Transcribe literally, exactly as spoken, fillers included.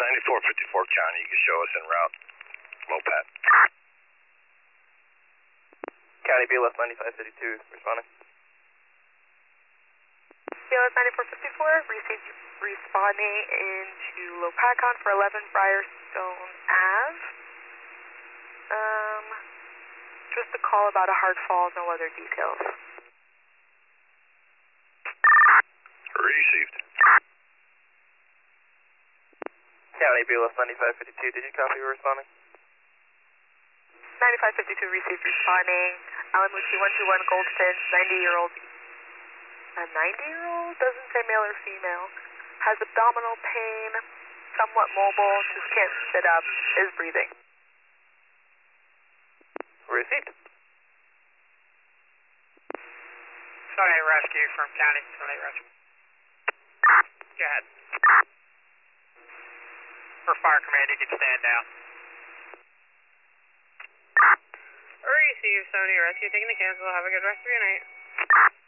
ninety-four fifty-four County, you can show us en route. Mopat. County B L S ninety-five fifty-two, responding. B L S ninety-four fifty-four, received responding into Lopatcon for eleven Briarstone Ave. Um, just a call about a hard fall, no other details. Received. County B L S ninety-five fifty-two, did you copy or responding? ninety-five fifty-two received responding. Alan Lucci one two one Goldfinch, ninety year old. A ninety year old? Doesn't say male or female. Has abdominal pain, somewhat mobile, just can't sit up, is breathing. Received. Sonny Rescue from County, Sonny Rescue. Go ahead. For Fire Command, you can stand down. Receive Sony Rescue, taking the cancel. Have a good rest of your night.